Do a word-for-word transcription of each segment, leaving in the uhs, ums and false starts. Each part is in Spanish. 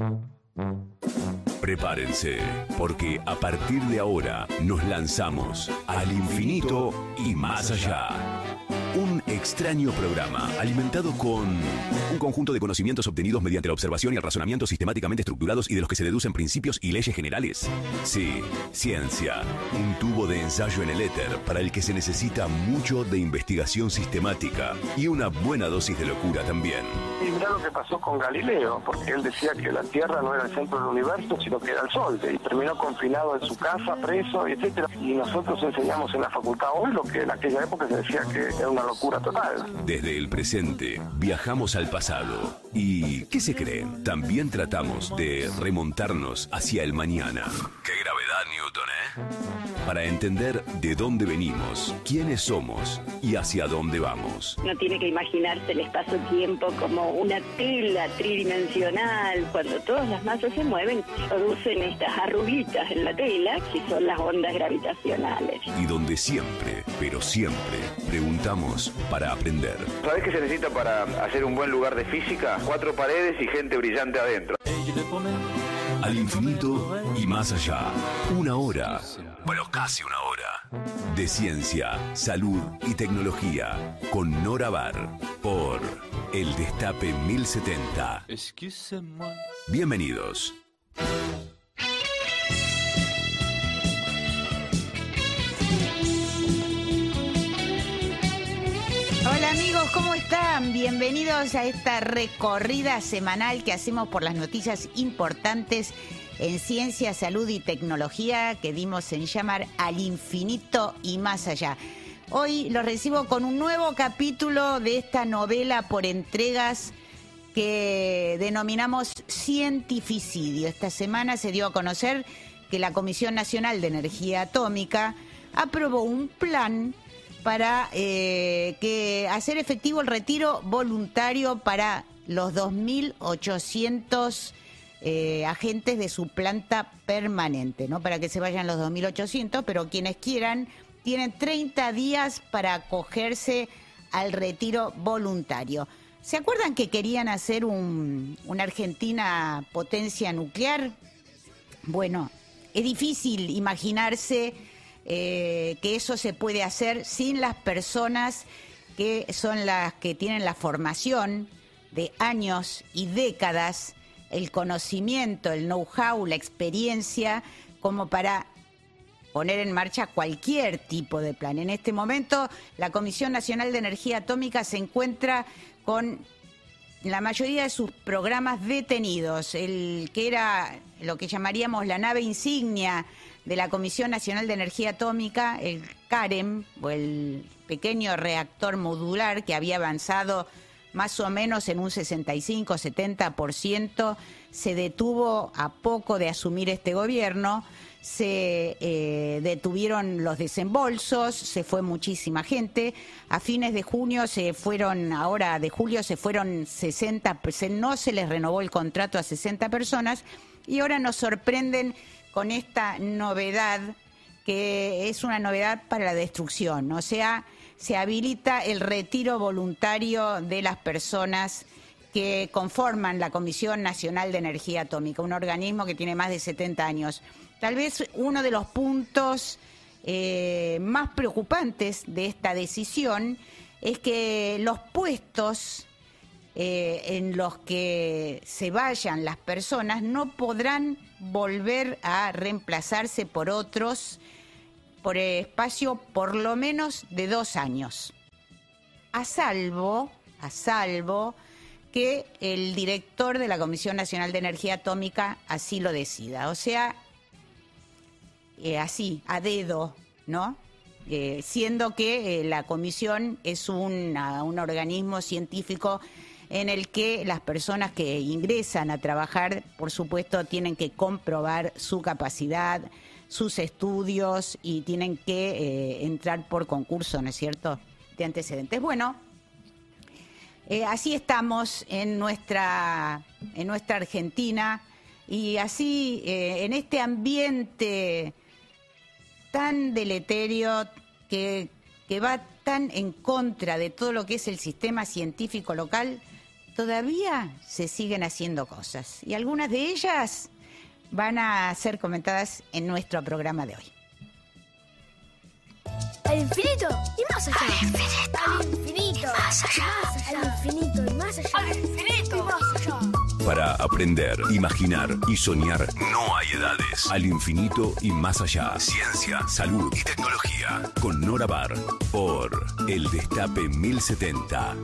Prepárense, porque a partir de ahora nos lanzamos al infinito y más allá. Un extraño programa alimentado con un conjunto de conocimientos obtenidos mediante la observación y el razonamiento sistemáticamente estructurados y de los que se deducen principios y leyes generales. Sí, ciencia, un tubo de ensayo en el éter para el que se necesita mucho de investigación sistemática y una buena dosis de locura también. Y mirá lo que pasó con Galileo, porque él decía que la Tierra no era el centro del universo, sino que era el Sol, y terminó confinado en su casa, preso, etcétera. Y nosotros enseñamos en la facultad hoy lo que en aquella época se decía que era una locura total. Desde el presente, viajamos al pasado. ¿Y qué se creen? También tratamos de remontarnos hacia el mañana. ¡Qué gravedad, Newton, eh! Para entender de dónde venimos, quiénes somos y hacia dónde vamos. No tiene que imaginarse el espacio-tiempo como una tela tridimensional. Cuando todas las masas se mueven, producen estas arruguitas en la tela, que son las ondas gravitacionales. Y donde siempre, pero siempre, preguntamos para aprender. ¿Sabés qué se necesita para hacer un buen lugar de física? Cuatro paredes y gente brillante adentro. Al infinito y más allá. Una hora, bueno, casi una hora, de ciencia, salud y tecnología con Nora Bar por El Destape mil setenta. Bienvenidos. Hola amigos, ¿cómo están? Bienvenidos a esta recorrida semanal que hacemos por las noticias importantes en ciencia, salud y tecnología que dimos en llamar Al Infinito y Más Allá. Hoy los recibo con un nuevo capítulo de esta novela por entregas que denominamos Cientificidio. Esta semana se dio a conocer que la Comisión Nacional de Energía Atómica aprobó un plan para eh, que hacer efectivo el retiro voluntario para los dos mil ochocientos eh, agentes de su planta permanente, no para que se vayan los dos mil ochocientos, pero quienes quieran tienen treinta días para acogerse al retiro voluntario. ¿Se acuerdan que querían hacer un, una Argentina potencia nuclear? Bueno, es difícil imaginarse Eh, que eso se puede hacer sin las personas que son las que tienen la formación de años y décadas, el conocimiento, el know-how, la experiencia, como para poner en marcha cualquier tipo de plan. En este momento, la Comisión Nacional de Energía Atómica se encuentra con la mayoría de sus programas detenidos. El que era lo que llamaríamos la nave insignia de la Comisión Nacional de Energía Atómica, el CAREM, o el pequeño reactor modular que había avanzado más o menos en un sesenta y cinco, setenta por ciento, se detuvo a poco de asumir este gobierno, se eh, detuvieron los desembolsos, se fue muchísima gente, a fines de junio se fueron, ahora de julio se fueron sesenta, no se les renovó el contrato a sesenta personas y ahora nos sorprenden con esta novedad, que es una novedad para la destrucción, o sea, se habilita el retiro voluntario de las personas que conforman la Comisión Nacional de Energía Atómica, un organismo que tiene más de setenta años. Tal vez uno de los puntos eh, más preocupantes de esta decisión es que los puestos Eh, en los que se vayan las personas no podrán volver a reemplazarse por otros por el espacio por lo menos de dos años, a salvo, a salvo que el director de la Comisión Nacional de Energía Atómica así lo decida, o sea, eh, así, a dedo, ¿no? Eh, siendo que eh, la comisión es una, un organismo científico en el que las personas que ingresan a trabajar, por supuesto, tienen que comprobar su capacidad, sus estudios y tienen que eh, entrar por concurso, ¿no es cierto?, de antecedentes. Bueno, eh, así estamos en nuestra, en nuestra Argentina y así eh, en este ambiente tan deleterio que, que va tan en contra de todo lo que es el sistema científico local. todavía se siguen haciendo cosas y algunas de ellas van a ser comentadas en nuestro programa de hoy. Al infinito y más allá. Al infinito. Al infinito. Y más allá. Al infinito y más allá. Al infinito y más allá. Para aprender, imaginar y soñar no hay edades. Al infinito y más allá. Ciencia, salud y tecnología. Con Nora Bar por El Destape mil setenta.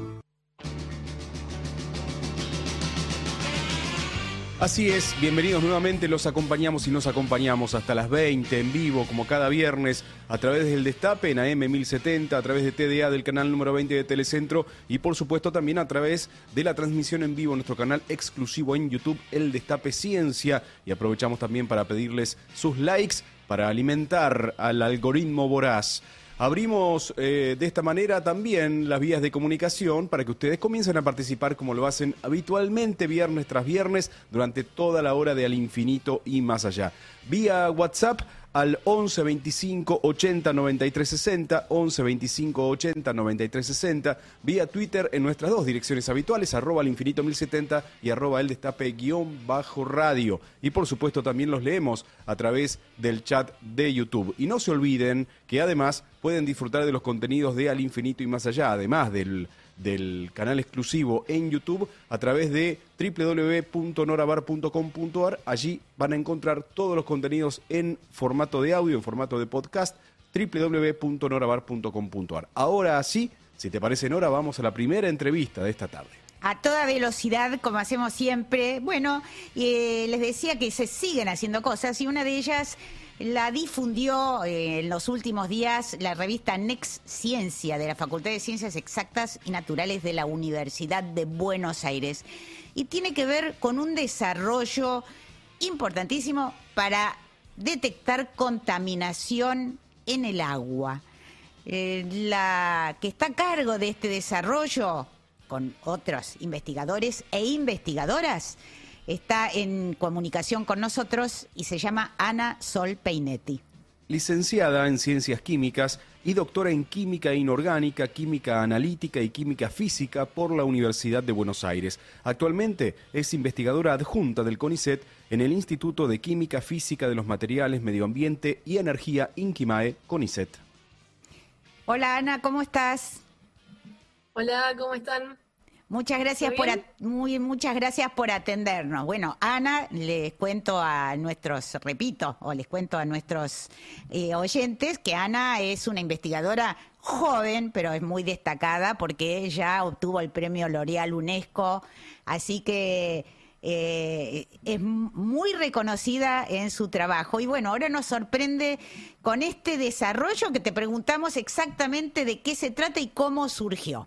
Así es, bienvenidos nuevamente, los acompañamos y nos acompañamos hasta las veinte en vivo, como cada viernes, a través del Destape en A M mil setenta, a través de T D A del canal número veinte de Telecentro y por supuesto también a través de la transmisión en vivo en nuestro canal exclusivo en YouTube, El Destape Ciencia. Y aprovechamos también para pedirles sus likes para alimentar al algoritmo voraz. Abrimos eh, de esta manera también las vías de comunicación para que ustedes comiencen a participar como lo hacen habitualmente viernes tras viernes durante toda la hora de Al Infinito y Más Allá. Vía WhatsApp al once veinticinco ochenta noventa y tres sesenta, once veinticinco ochenta noventa y tres sesenta, vía Twitter en nuestras dos direcciones habituales, arroba al infinito mil setenta y arroba el destape guión bajo radio. Y por supuesto también los leemos a través del chat de YouTube. Y no se olviden que además pueden disfrutar de los contenidos de Al Infinito y Más Allá, además del... del canal exclusivo en YouTube a través de doble u doble u doble u punto norabar punto com punto a r. Allí van a encontrar todos los contenidos en formato de audio, en formato de podcast, doble u doble u doble u punto norabar punto com punto a r. Ahora sí, si te parece, Nora, vamos a la primera entrevista de esta tarde. A toda velocidad, como hacemos siempre. Bueno, eh, les decía que se siguen haciendo cosas y una de ellas la difundió eh, en los últimos días la revista Next Ciencia de la Facultad de Ciencias Exactas y Naturales de la Universidad de Buenos Aires. Y tiene que ver con un desarrollo importantísimo para detectar contaminación en el agua. Eh, la que está a cargo de este desarrollo, con otros investigadores e investigadoras, está en comunicación con nosotros y se llama Ana Sol Peinetti. Licenciada en Ciencias Químicas y doctora en Química Inorgánica, Química Analítica y Química Física por la Universidad de Buenos Aires. Actualmente es investigadora adjunta del CONICET en el Instituto de Química Física de los Materiales, Medio Ambiente y Energía INQUIMAE, CONICET. Hola Ana, ¿cómo estás? Hola, ¿cómo están? Muchas gracias por at- muy muchas gracias por atendernos. Bueno, Ana, les cuento a nuestros, repito, o les cuento a nuestros eh, oyentes que Ana es una investigadora joven, pero es muy destacada porque ella obtuvo el premio L'Oréal UNESCO, así que eh, es muy reconocida en su trabajo. Y bueno, ahora nos sorprende con este desarrollo que te preguntamos exactamente de qué se trata y cómo surgió.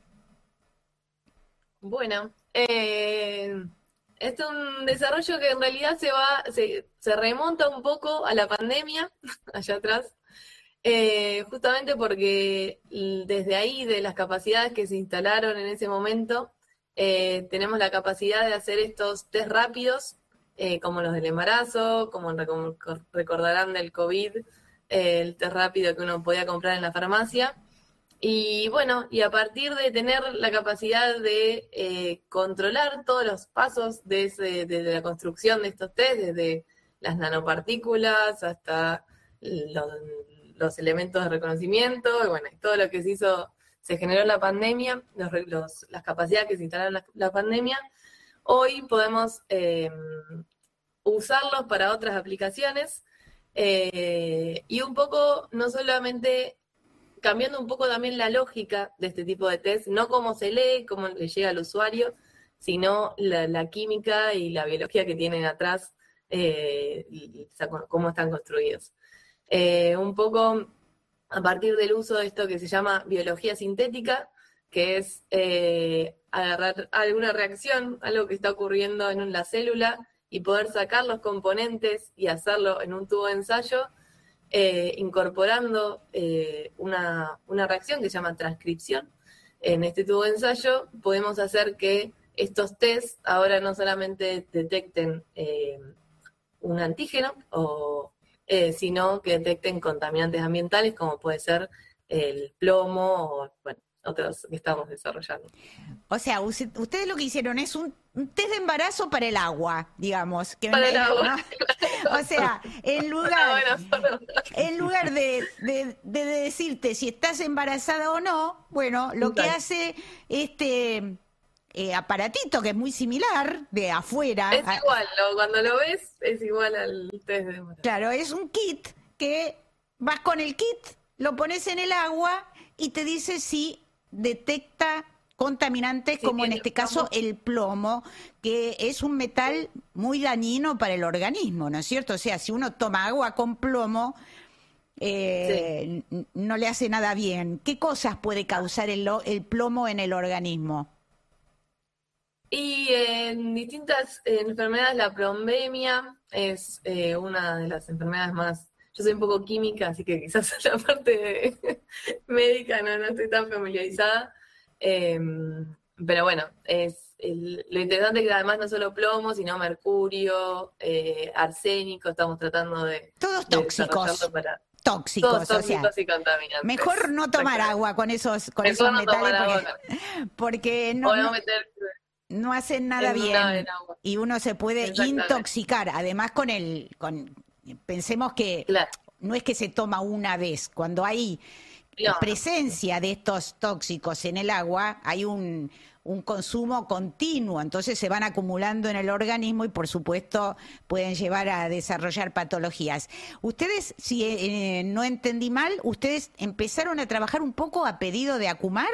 Bueno, eh, este es un desarrollo que en realidad se va, se, se remonta un poco a la pandemia, allá atrás, eh, justamente porque desde ahí, de las capacidades que se instalaron en ese momento, eh, tenemos la capacidad de hacer estos test rápidos, eh, como los del embarazo, como, como recordarán del COVID, eh, el test rápido que uno podía comprar en la farmacia. Y bueno, y a partir de tener la capacidad de eh, controlar todos los pasos de, ese, de, de la construcción de estos test, desde las nanopartículas hasta los, los elementos de reconocimiento, y bueno, todo lo que se hizo, se generó en la pandemia, los, los, las capacidades que se instalaron en la, la pandemia, hoy podemos eh, usarlos para otras aplicaciones, eh, y un poco, no solamente cambiando un poco también la lógica de este tipo de test, no cómo se lee, cómo le llega al usuario, sino la, la química y la biología que tienen atrás, eh, y, y cómo están construidos. Eh, un poco a partir del uso de esto que se llama biología sintética, que es eh, agarrar alguna reacción, algo que está ocurriendo en la célula, y poder sacar los componentes y hacerlo en un tubo de ensayo, Eh, incorporando eh, una, una reacción que se llama transcripción. En este tubo de ensayo podemos hacer que estos tests ahora no solamente detecten eh, un antígeno, o, eh, sino que detecten contaminantes ambientales como puede ser el plomo, o bueno, otros que estamos desarrollando. O sea, ustedes lo que hicieron es un, un test de embarazo para el agua, digamos. Que para me, el agua. ¿no? O sea, en lugar, en lugar de, de, de decirte si estás embarazada o no, bueno, lo que hace este eh, aparatito, que es muy similar, de afuera. Es igual, lo, cuando lo ves, es igual al test de embarazo. Claro, es un kit que vas con el kit, lo pones en el agua y te dice si detecta contaminantes, sí, como en este caso el plomo, que es un metal muy dañino para el organismo, ¿no es cierto? O sea, si uno toma agua con plomo, eh, sí. no le hace nada bien. ¿Qué cosas puede causar el, el plomo en el organismo? Y en distintas enfermedades, la plombemia es eh, una de las enfermedades más... Yo soy un poco química, así que quizás la parte de médica no, no estoy tan familiarizada. Eh, pero bueno, es el, lo interesante es que además no solo plomo, sino mercurio, eh, arsénico, estamos tratando de... Todos tóxicos. Para, tóxicos, todos tóxicos o sea, y contaminantes. Mejor no tomar agua con esos, con mejor esos no metales porque, agua. porque no, no, no, meter, no hacen nada bien y uno se puede intoxicar. Además con el... con pensemos que claro. no es que se toma una vez, cuando hay no. presencia de estos tóxicos en el agua, hay un, un consumo continuo, entonces se van acumulando en el organismo y por supuesto pueden llevar a desarrollar patologías. Ustedes, si eh, no entendí mal, ustedes empezaron a trabajar un poco a pedido de Acumar.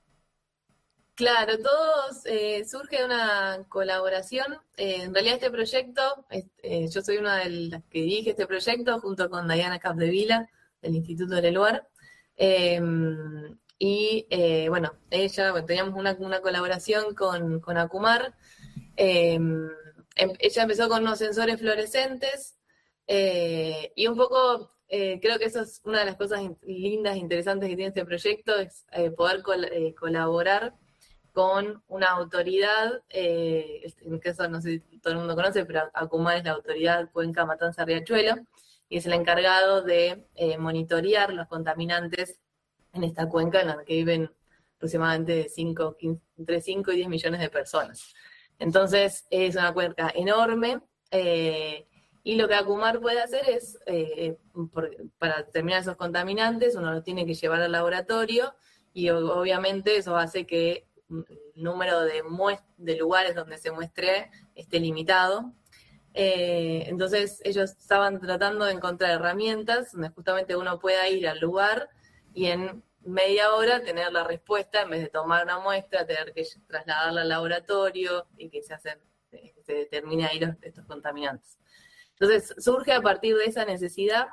Claro, todos eh, surge de una colaboración. Eh, en realidad este proyecto, eh, yo soy una de las que dirige este proyecto junto con Diana Capdevila del Instituto del Eluar. Eh, y eh, bueno, ella, bueno, teníamos una, una colaboración con, con Acumar. Eh, em, ella empezó con unos sensores fluorescentes eh, y un poco... Eh, creo que eso es una de las cosas lindas e interesantes que tiene este proyecto, es eh, poder col- eh, colaborar con una autoridad, eh, en este caso no sé si todo el mundo conoce, pero Acumar es la autoridad Cuenca Matanza Riachuelo, y es el encargado de eh, monitorear los contaminantes en esta cuenca en la que viven aproximadamente cinco, quince, entre cinco y diez millones de personas. Entonces es una cuenca enorme, eh, y lo que Acumar puede hacer es, eh, por, para determinar esos contaminantes, uno los tiene que llevar al laboratorio, y obviamente eso hace que el número de, muest- de lugares donde se muestre esté limitado. Eh, entonces ellos estaban tratando de encontrar herramientas donde justamente uno pueda ir al lugar y en media hora tener la respuesta, en vez de tomar una muestra, tener que trasladarla al laboratorio y que se, hacen, que se determine ahí los, estos contaminantes. Entonces surge a partir de esa necesidad,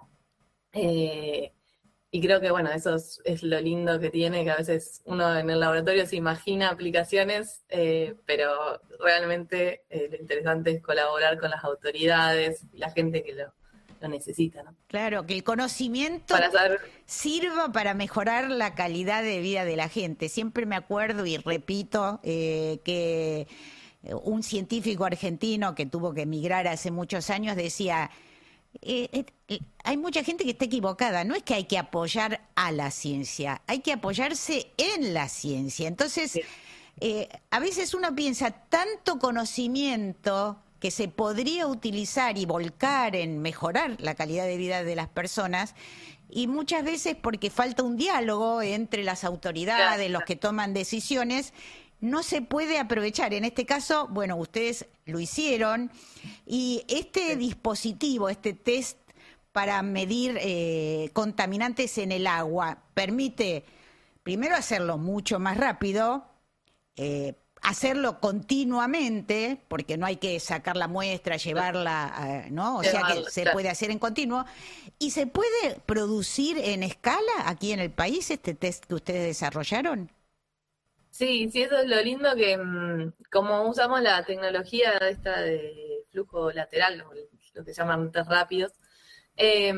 eh, y creo que, bueno, eso es, es lo lindo que tiene, que a veces uno en el laboratorio se imagina aplicaciones, eh, pero realmente eh, lo interesante es colaborar con las autoridades y la gente que lo, lo necesita, ¿no? Claro, que el conocimiento para saber... sirva para mejorar la calidad de vida de la gente. Siempre me acuerdo y repito eh, que un científico argentino que tuvo que emigrar hace muchos años decía... Eh, eh, hay mucha gente que está equivocada, no es que hay que apoyar a la ciencia, hay que apoyarse en la ciencia. Entonces, sí. eh, a veces uno piensa tanto conocimiento que se podría utilizar y volcar en mejorar la calidad de vida de las personas, y muchas veces porque falta un diálogo entre las autoridades, claro, los que toman decisiones, no se puede aprovechar. En este caso, bueno, ustedes lo hicieron, y este dispositivo, este test para medir eh, contaminantes en el agua, permite primero hacerlo mucho más rápido, eh, hacerlo continuamente, porque no hay que sacar la muestra, llevarla, uh, ¿no? O sea que se puede hacer en continuo, y se puede producir en escala aquí en el país este test que ustedes desarrollaron. Sí, sí, eso es lo lindo que como usamos la tecnología esta de flujo lateral, lo que se llaman test rápidos, eh,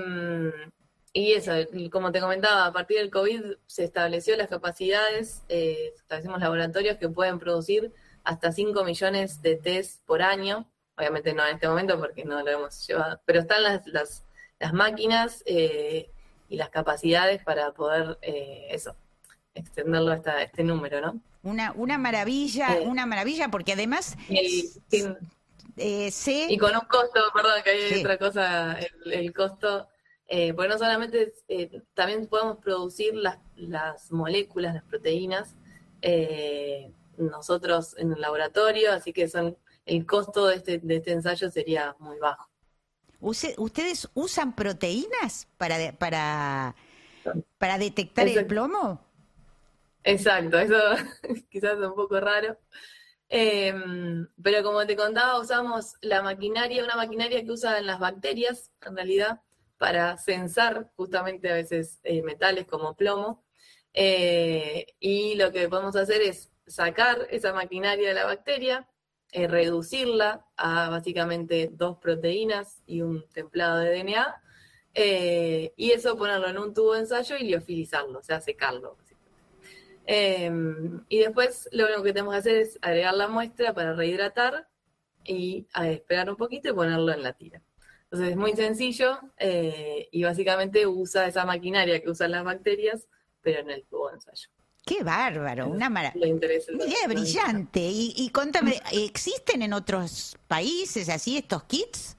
y eso, como te comentaba, a partir del COVID se estableció las capacidades, eh, establecimos laboratorios que pueden producir hasta cinco millones de test por año, obviamente no en este momento porque no lo hemos llevado, pero están las, las, las máquinas eh, y las capacidades para poder eh, eso. extenderlo hasta este número, ¿no? Una, una maravilla, Eh, una maravilla, porque además y, sin- eh, sé... y con un costo, perdón, que hay Sí. otra cosa, el, el costo, eh, porque no solamente, eh, también podemos producir las, las moléculas, las proteínas, eh, nosotros en el laboratorio, así que son el costo de este, de este ensayo sería muy bajo. Use- ¿Ustedes usan proteínas para, de- para, para detectar el Exacto. plomo? Exacto, eso quizás es un poco raro. Eh, pero como te contaba, usamos la maquinaria, una maquinaria que usan las bacterias, en realidad, para censar justamente a veces eh, metales como plomo. Eh, y lo que podemos hacer es sacar esa maquinaria de la bacteria, eh, reducirla a básicamente dos proteínas y un templado de D N A, eh, y eso ponerlo en un tubo de ensayo y liofilizarlo, o sea, secarlo. Eh, y después lo único que tenemos que hacer es agregar la muestra para rehidratar y a esperar un poquito y ponerlo en la tira. Entonces es muy sencillo eh, y básicamente usa esa maquinaria que usan las bacterias, pero en el tubo de ensayo. ¡Qué bárbaro! Una Lo maravilla. interesa- Una idea brillante. Y, y contame, ¿existen en otros países así estos kits?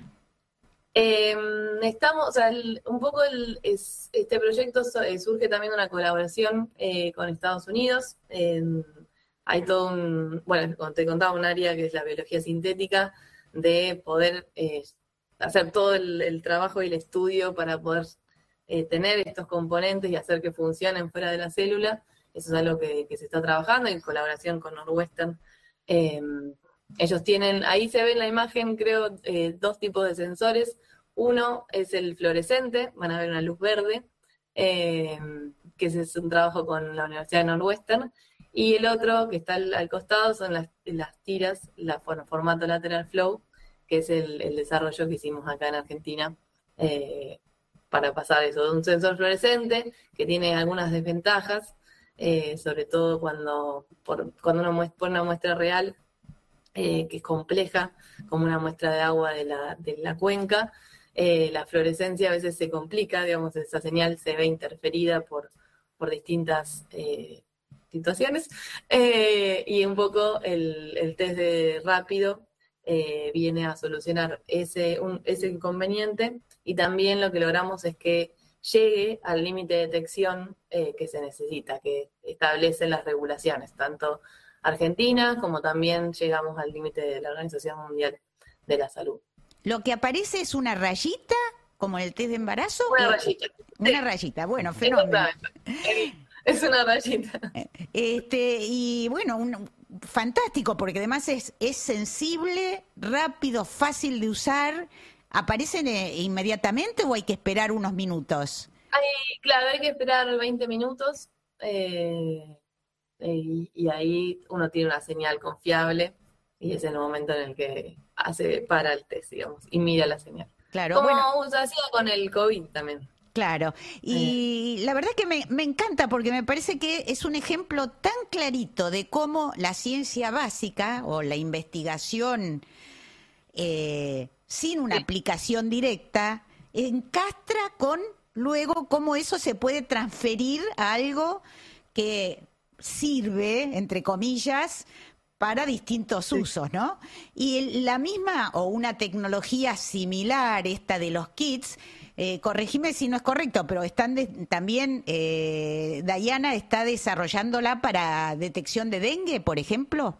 Eh, estamos, o sea, el- un poco el, es, este proyecto so- eh, surge también de una colaboración eh, con Estados Unidos. Eh, hay todo un, bueno, como te contaba, un área que es la biología sintética, de poder eh, hacer todo el, el trabajo y el estudio para poder eh, tener estos componentes y hacer que funcionen fuera de la célula. Eso es algo que, que se está trabajando en colaboración con Northwestern. Eh, ellos tienen, ahí se ve en la imagen, creo, eh, dos tipos de sensores. Uno es el fluorescente, van a ver una luz verde, eh, que ese es un trabajo con la Universidad de Northwestern. Y el otro, que está al, al costado, son las, las tiras, la for- formato lateral flow, que es el, el desarrollo que hicimos acá en Argentina, eh, para pasar eso de un sensor fluorescente, que tiene algunas desventajas, eh, sobre todo cuando, por, cuando uno muestra, pone una muestra real, eh, que es compleja, como una muestra de agua de la, de la cuenca. Eh, la fluorescencia a veces se complica, digamos, esa señal se ve interferida por, por distintas eh, situaciones, eh, y un poco el, el test de rápido eh, viene a solucionar ese, un, ese inconveniente, y también lo que logramos es que llegue al límite de detección eh, que se necesita, que establecen las regulaciones, tanto Argentina como también llegamos al límite de la Organización Mundial de la Salud. Lo que aparece es una rayita, como en el test de embarazo. Una o- rayita. Una rayita, bueno, fenómeno. Exactamente. Es una rayita. Este, y bueno, un, fantástico, porque además es, es sensible, rápido, fácil de usar. ¿Aparecen eh, inmediatamente o hay que esperar unos minutos? Hay, claro, hay que esperar veinte minutos eh, y, y ahí uno tiene una señal confiable y es el momento en el que hace para el test, digamos, y mira la señal. Claro, Como bueno. se hacía con el COVID también. Claro, y la verdad que me, me encanta porque me parece que es un ejemplo tan clarito de cómo la ciencia básica o la investigación eh, sin una Sí. aplicación directa encastra con luego cómo eso se puede transferir a algo que sirve, entre comillas, para distintos usos, ¿no? Y el- la misma o una tecnología similar, esta de los kits, eh, corregime si no es correcto, pero están de- también, eh, Dayana está desarrollándola para detección de dengue, por ejemplo.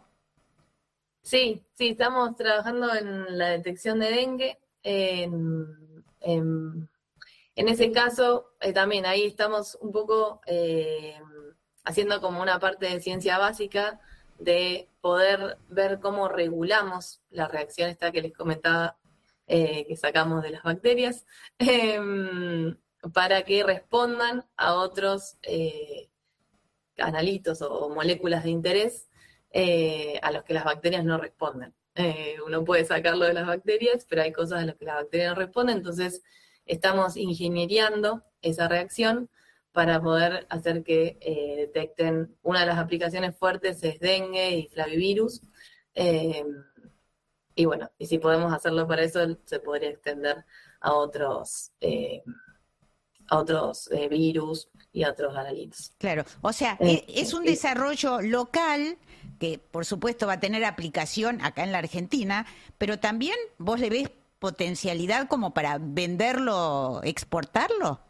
Sí, sí, estamos trabajando en la detección de dengue. En, en- en ese caso, eh, también ahí estamos un poco eh, haciendo como una parte de ciencia básica de poder ver cómo regulamos la reacción esta que les comentaba, eh, que sacamos de las bacterias, em, para que respondan a otros eh, analitos o, o moléculas de interés eh, a los que las bacterias no responden. Eh, uno puede sacarlo de las bacterias, pero hay cosas a las que las bacterias no responden, entonces estamos ingenieriando esa reacción para poder hacer que eh, detecten. Una de las aplicaciones fuertes es dengue y flavivirus, eh, y bueno, y si podemos hacerlo para eso, se podría extender a otros, eh, a otros eh, virus y a otros analitos. Claro, o sea, Eh, es, es un eh, desarrollo local que por supuesto va a tener aplicación acá en la Argentina, pero también vos le ves potencialidad como para venderlo, exportarlo.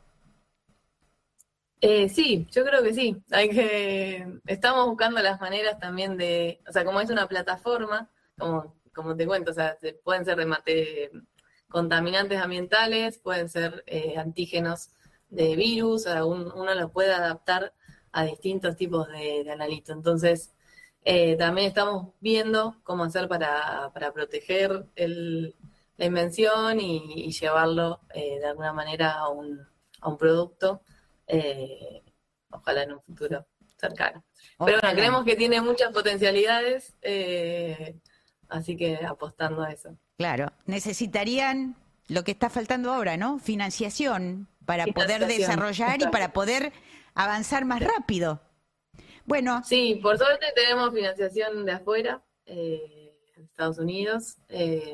Eh, sí, yo creo que sí. Hay que, estamos buscando las maneras también de, o sea, como es una plataforma, como, como te cuento, o sea, se- pueden ser de mate, contaminantes ambientales, pueden ser eh, antígenos de virus, o sea, un- uno los puede adaptar a distintos tipos de, de analito. Entonces, eh, también estamos viendo cómo hacer para, para proteger el, la invención y, y llevarlo eh, de alguna manera a un, a un producto. Eh, ojalá en un futuro cercano. Pero Ojalá. bueno, creemos que tiene muchas potencialidades, eh, así que apostando a eso. Claro, necesitarían lo que está faltando ahora, ¿no? Financiación para poder Financiación, desarrollar y exacto. para poder avanzar más rápido. Bueno, Sí, por suerte tenemos financiación de afuera, eh, en Estados Unidos, eh,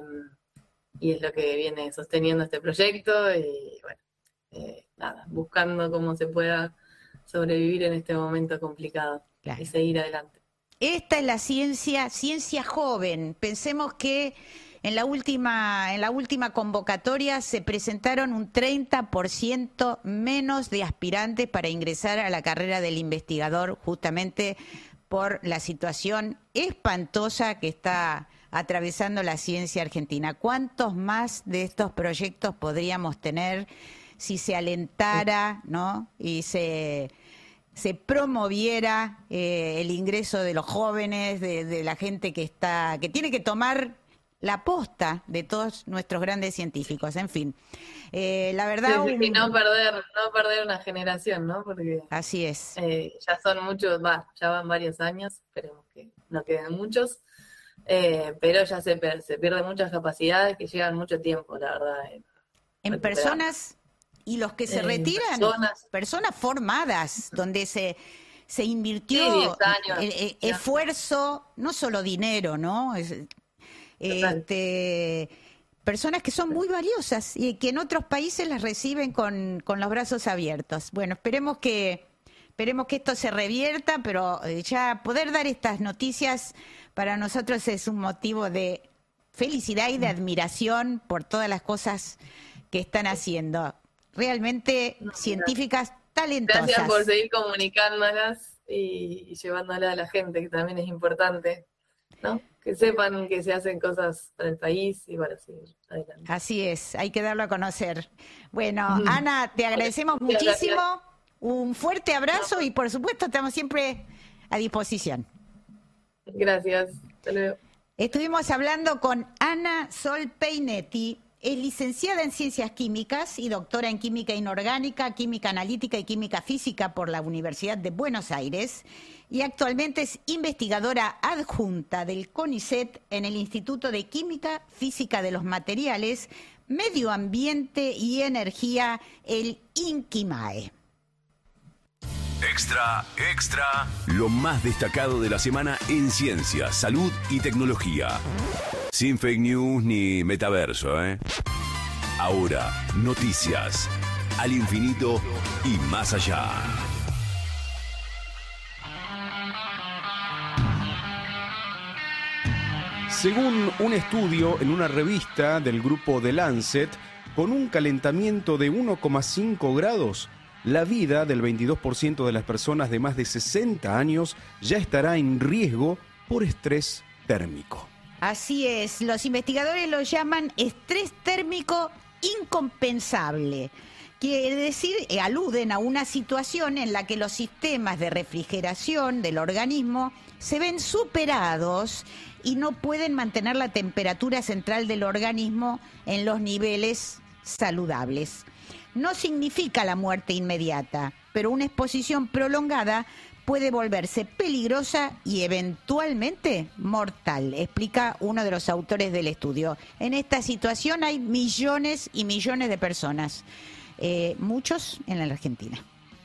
y es lo que viene sosteniendo este proyecto, y bueno, eh, nada, buscando cómo se pueda sobrevivir en este momento complicado Claro. y seguir adelante. esta es la ciencia, ciencia joven. Pensemos que en la última, en la última convocatoria se presentaron un treinta por ciento menos de aspirantes para ingresar a la carrera del investigador, justamente por la situación espantosa que está atravesando la ciencia argentina. ¿Cuántos más de estos proyectos podríamos tener si se alentara, ¿no? y se se promoviera eh, el ingreso de los jóvenes, de, de la gente que está, que tiene que tomar la posta de todos nuestros grandes científicos? En fin, eh, la verdad, Sí, sí, y un- no perder, no perder una generación, ¿no? Porque así es. eh, ya son muchos, va, ya van varios años, esperemos que no queden muchos, eh, pero ya se, per- se pierden muchas capacidades que llevan mucho tiempo, la verdad. en En recuperar. personas y los que se Eh, retiran, personas. personas formadas, donde se se Sí, invirtió diez años, el- el ya. esfuerzo, no solo dinero, ¿no? Es- Total. este, personas que son muy valiosas y que en otros países las reciben con, con los brazos abiertos. Bueno, esperemos que esperemos que esto se revierta, pero eh, ya poder dar estas noticias para nosotros es un motivo de felicidad y de admiración por todas las cosas que están haciendo. Realmente No, científicas talentosas. Gracias por seguir comunicándolas y, y llevándolas a la gente, que también es importante, ¿no? Que sepan que se hacen cosas para el país y para seguir adelante. Así es, hay que darlo a conocer. Bueno, Ujú. Ana, te agradecemos Muchas muchísimo. gracias. Un fuerte abrazo y por supuesto estamos siempre a disposición. Gracias. Hasta luego. Estuvimos hablando con Ana Sol Peinetti, es licenciada en Ciencias Químicas y doctora en Química Inorgánica, Química Analítica y Química Física por la Universidad de Buenos Aires y actualmente es investigadora adjunta del CONICET en el Instituto de Química Física de los Materiales, Medio Ambiente y Energía, el INQUIMAE. Extra, extra. Lo más destacado de la semana en ciencia, salud y tecnología. Sin fake news ni metaverso, ¿eh? Ahora, noticias. Al infinito y más allá. Según un estudio en una revista del grupo The Lancet, con un calentamiento de uno coma cinco grados, la vida del veintidós por ciento de las personas de más de sesenta años ya estará en riesgo por estrés térmico. Así es, los investigadores lo llaman estrés térmico incompensable. Quiere decir, eh, aluden a una situación en la que los sistemas de refrigeración del organismo se ven superados y no pueden mantener la temperatura central del organismo en los niveles saludables. No significa la muerte inmediata, pero una exposición prolongada puede volverse peligrosa y eventualmente mortal, explica uno de los autores del estudio. En esta situación hay millones y millones de personas, eh, muchos en la Argentina.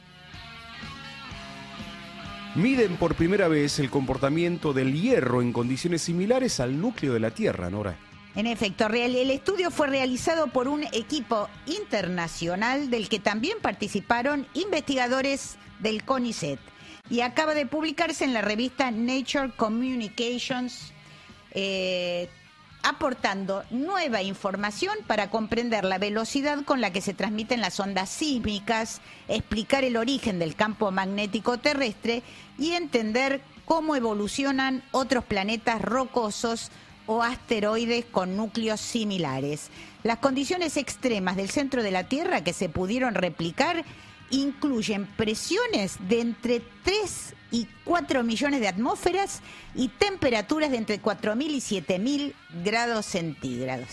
Miden por primera vez el comportamiento del hierro en condiciones similares al núcleo de la Tierra, Nora. En efecto, el estudio fue realizado por un equipo internacional del que también participaron investigadores del CONICET y acaba de publicarse en la revista Nature Communications, eh, aportando nueva información para comprender la velocidad con la que se transmiten las ondas sísmicas, explicar el origen del campo magnético terrestre y entender cómo evolucionan otros planetas rocosos o asteroides con núcleos similares. Las condiciones extremas del centro de la Tierra que se pudieron replicar incluyen presiones de entre tres y cuatro millones de atmósferas y temperaturas de entre cuatro mil y siete mil grados centígrados.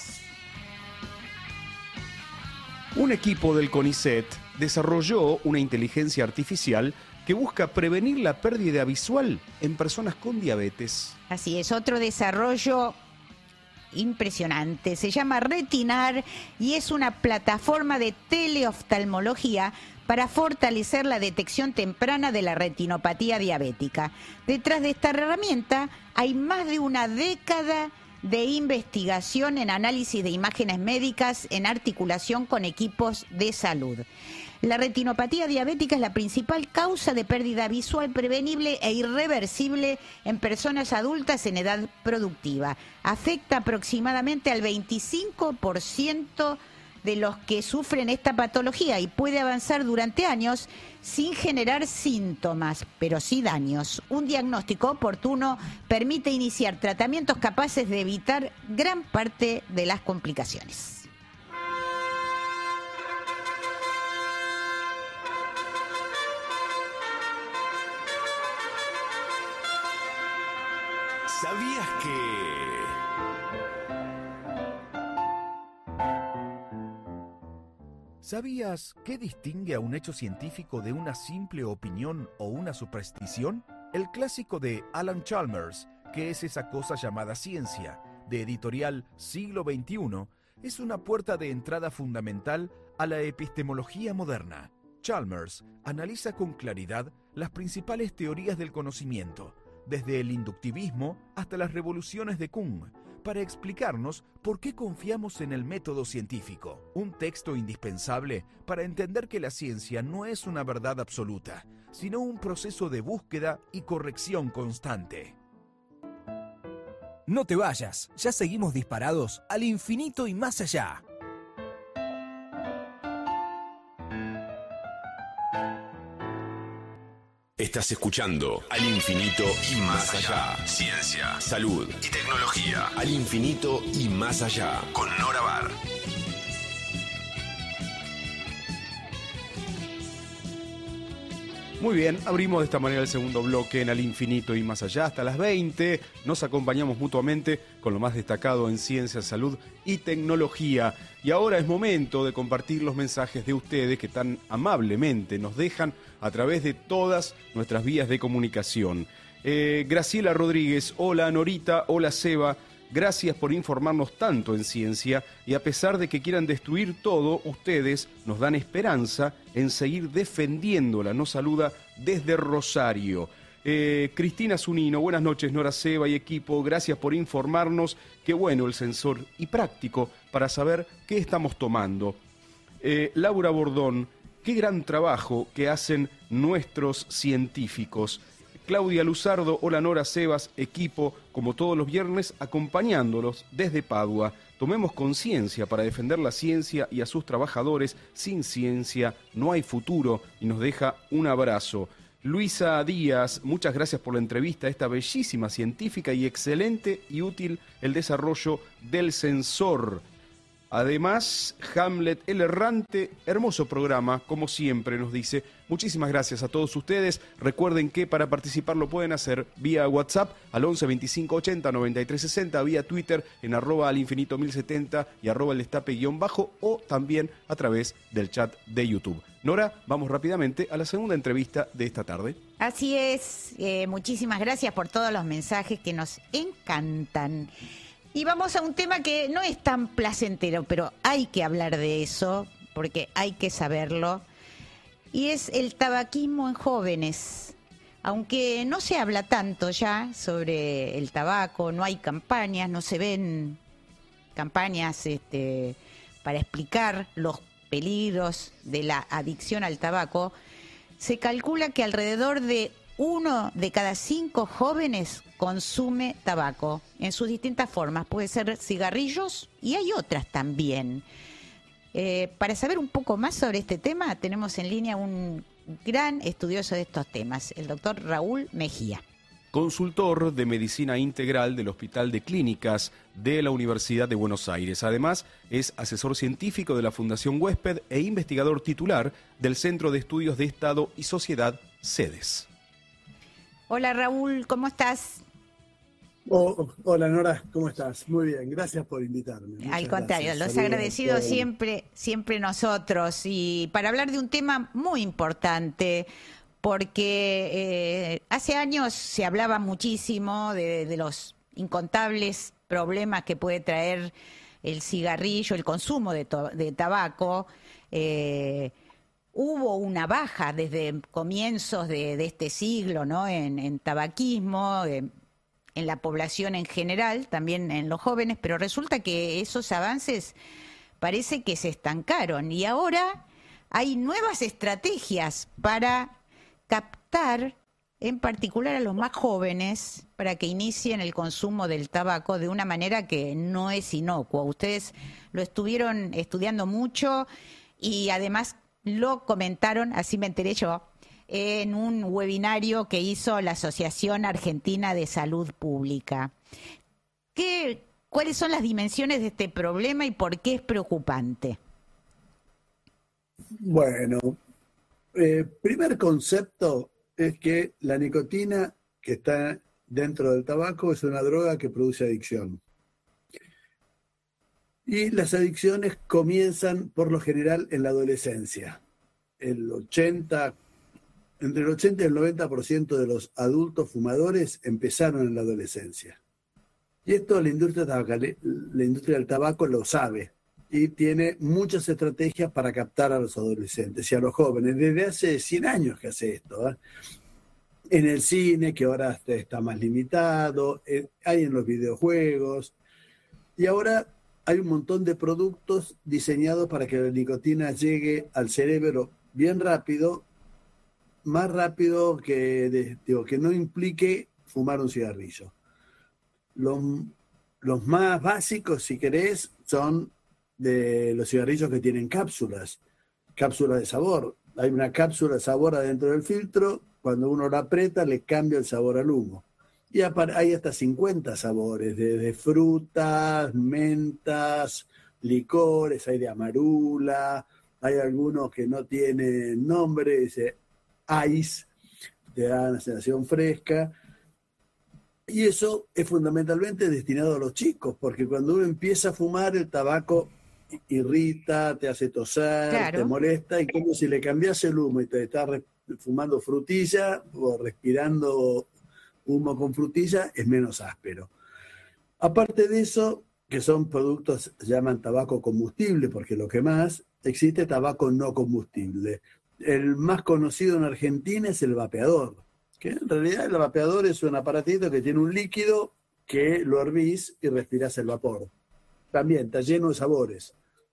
Un equipo del CONICET desarrolló una inteligencia artificial que busca prevenir la pérdida visual en personas con diabetes. Así es, otro desarrollo impresionante. Se llama Retinar y es una plataforma de teleoftalmología para fortalecer la detección temprana de la retinopatía diabética. Detrás de esta herramienta hay más de una década de investigación en análisis de imágenes médicas en articulación con equipos de salud. La retinopatía diabética es la principal causa de pérdida visual prevenible e irreversible en personas adultas en edad productiva. Afecta aproximadamente al veinticinco por ciento de los que sufren esta patología y puede avanzar durante años sin generar síntomas, pero sí daños. Un diagnóstico oportuno permite iniciar tratamientos capaces de evitar gran parte de las complicaciones. ¿Sabías que...? ¿Sabías qué distingue a un hecho científico de una simple opinión o una superstición? El clásico de Alan Chalmers, ¿Qué es esa cosa llamada ciencia?, de editorial Siglo veintiuno, es una puerta de entrada fundamental a la epistemología moderna. Chalmers analiza con claridad las principales teorías del conocimiento, desde el inductivismo hasta las revoluciones de Kuhn, para explicarnos por qué confiamos en el método científico. Un texto indispensable para entender que la ciencia no es una verdad absoluta, sino un proceso de búsqueda y corrección constante. No te vayas, ya seguimos disparados al infinito y más allá. Estás escuchando Al Infinito y Más Allá. Ciencia, salud y tecnología. Al Infinito y Más Allá. Con Nora Bar. Muy bien, abrimos de esta manera el segundo bloque en Al Infinito y Más Allá. Hasta las veinte nos acompañamos mutuamente con lo más destacado en ciencia, salud y tecnología. Y ahora es momento de compartir los mensajes de ustedes que tan amablemente nos dejan a través de todas nuestras vías de comunicación. Eh, Graciela Rodríguez, hola Norita, hola Seba. Gracias por informarnos tanto en ciencia y a pesar de que quieran destruir todo, ustedes nos dan esperanza en seguir defendiéndola. Nos saluda desde Rosario. Eh, Cristina Zunino, buenas noches Nora, Seba y equipo. Gracias por informarnos. Qué bueno el sensor y práctico para saber qué estamos tomando. Eh, Laura Bordón, qué gran trabajo que hacen nuestros científicos. Claudia Luzardo, hola Nora, Sebas, equipo, como todos los viernes, acompañándolos desde Padua. Tomemos conciencia para defender la ciencia y a sus trabajadores. Sin ciencia no hay futuro, y nos deja un abrazo. Luisa Díaz, muchas gracias por la entrevista a esta bellísima científica y excelente y útil el desarrollo del sensor. Además, Hamlet el Errante, hermoso programa, como siempre nos dice. Muchísimas gracias a todos ustedes. Recuerden que para participar lo pueden hacer vía WhatsApp al once veinticinco ochenta noventa y tres sesenta, vía Twitter en arroba al infinito mil setenta y arroba el destape guión bajo, o también a través del chat de YouTube. Nora, vamos rápidamente a la segunda entrevista de esta tarde. Así es, eh, muchísimas gracias por todos los mensajes que nos encantan. Y vamos a un tema que no es tan placentero, pero hay que hablar de eso, porque hay que saberlo. Y es el tabaquismo en jóvenes. Aunque no se habla tanto ya sobre el tabaco, no hay campañas, no se ven campañas este, para explicar los peligros de la adicción al tabaco, se calcula que alrededor de uno de cada cinco jóvenes consume tabaco en sus distintas formas. Puede ser cigarrillos y hay otras también. Eh, para saber un poco más sobre este tema, tenemos en línea un gran estudioso de estos temas, el doctor Raúl Mejía. Consultor de Medicina Integral del Hospital de Clínicas de la Universidad de Buenos Aires. Además, es asesor científico de la Fundación Huésped e investigador titular del Centro de Estudios de Estado y Sociedad, CEDES. Hola Raúl, ¿cómo estás? Oh, hola Nora, ¿cómo estás? Muy bien, gracias por invitarme. Muchas Al contrario, gracias. los Saludos agradecidos a siempre, siempre nosotros. Y para hablar de un tema muy importante, porque eh, hace años se hablaba muchísimo de, de los incontables problemas que puede traer el cigarrillo, el consumo de, to- de tabaco. Eh, hubo una baja desde comienzos de, de este siglo, ¿no? En, en tabaquismo, en, en la población en general, también en los jóvenes, pero resulta que esos avances parece que se estancaron y ahora hay nuevas estrategias para captar en particular a los más jóvenes para que inicien el consumo del tabaco de una manera que no es inocua. Ustedes lo estuvieron estudiando mucho y además lo comentaron, así me enteré yo, en un webinario que hizo la Asociación Argentina de Salud Pública. ¿Qué, ¿Cuáles son las dimensiones de este problema y por qué es preocupante? Bueno, eh, primer concepto es que la nicotina que está dentro del tabaco es una droga que produce adicción. Y las adicciones comienzan por lo general en la adolescencia. El ochenta, entre el ochenta y el noventa por ciento de los adultos fumadores empezaron en la adolescencia. Y esto la industria tabacal, la industria del tabaco lo sabe y tiene muchas estrategias para captar a los adolescentes y a los jóvenes. Desde hace cien años que hace esto, ¿eh? En el cine, que ahora está más limitado, eh, hay en los videojuegos, y ahora hay un montón de productos diseñados para que la nicotina llegue al cerebro bien rápido, más rápido que, de, digo, que no implique fumar un cigarrillo. Los, los más básicos, si querés, son de los cigarrillos que tienen cápsulas, cápsulas de sabor. Hay una cápsula de sabor adentro del filtro, cuando uno la aprieta le cambia el sabor al humo. Y hay hasta cincuenta sabores, desde frutas, mentas, licores, hay de amarula, hay algunos que no tienen nombre, dice ice, te da una sensación fresca. Y eso es fundamentalmente destinado a los chicos, porque cuando uno empieza a fumar, el tabaco irrita, te hace toser, claro, te molesta, y como si le cambias el humo y te estás fumando frutilla o respirando humo con frutilla, es menos áspero. Aparte de eso, que son productos, se llaman tabaco combustible, porque lo que más, existe tabaco no combustible. El más conocido en Argentina es el vapeador, que en realidad el vapeador es un aparatito que tiene un líquido que lo hervís y respirás el vapor. También está lleno de sabores.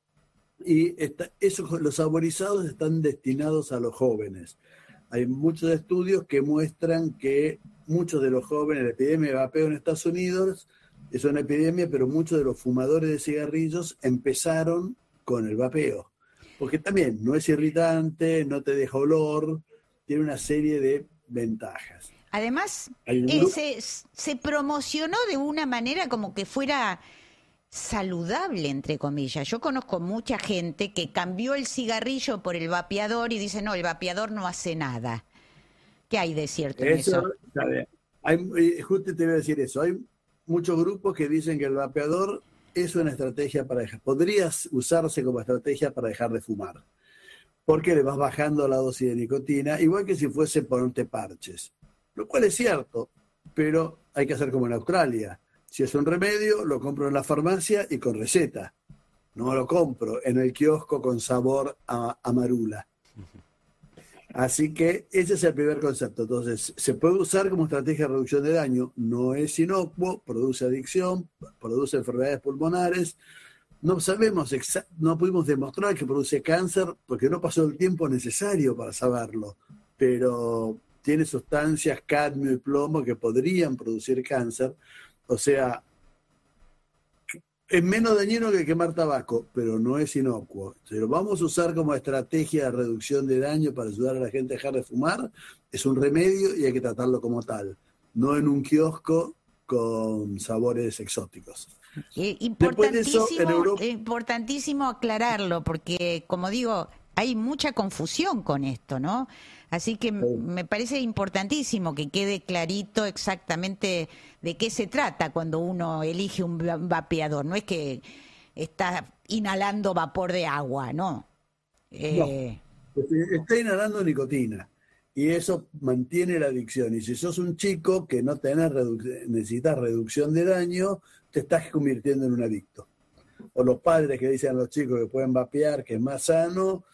Y está, esos, los saborizados están destinados a los jóvenes. Hay muchos estudios que muestran que muchos de los jóvenes, la epidemia de vapeo en Estados Unidos es una epidemia, pero muchos de los fumadores de cigarrillos empezaron con el vapeo. Porque también no es irritante, no te deja olor, tiene una serie de ventajas. Además, eh, se, se promocionó de una manera como que fuera saludable, entre comillas. Yo conozco mucha gente que cambió el cigarrillo por el vapeador y dice, no, el vapeador no hace nada. ¿Qué hay de cierto en eso? eso? Hay, justo te voy a decir eso. Hay muchos grupos que dicen que el vapeador es una estrategia para dejar, podría usarse como estrategia para dejar de fumar. Porque le vas bajando la dosis de nicotina, igual que si fuese ponerte parches. Lo cual es cierto, pero hay que hacer como en Australia. Si es un remedio, lo compro en la farmacia y con receta. No lo compro en el kiosco con sabor a, a marula. Así que ese es el primer concepto. Entonces, se puede usar como estrategia de reducción de daño. No es inocuo, produce adicción, produce enfermedades pulmonares. No sabemos, exa- no pudimos demostrar que produce cáncer porque no pasó el tiempo necesario para saberlo. Pero tiene sustancias, cadmio y plomo, que podrían producir cáncer. O sea, es menos dañino que quemar tabaco, pero no es inocuo. Si lo vamos a usar como estrategia de reducción de daño para ayudar a la gente a dejar de fumar, es un remedio y hay que tratarlo como tal, no en un kiosco con sabores exóticos. Eh, importantísimo, eso, en Europa... importantísimo aclararlo, porque como digo, hay mucha confusión con esto, ¿no? Así que sí. Me parece importantísimo que quede clarito exactamente de qué se trata cuando uno elige un vapeador. No es que está inhalando vapor de agua, ¿no? Eh... No, está inhalando nicotina y eso mantiene la adicción. Y si sos un chico que no tenés redu- necesitas reducción de daño, te estás convirtiendo en un adicto. O los padres que dicen a los chicos que pueden vapear, que es más sano.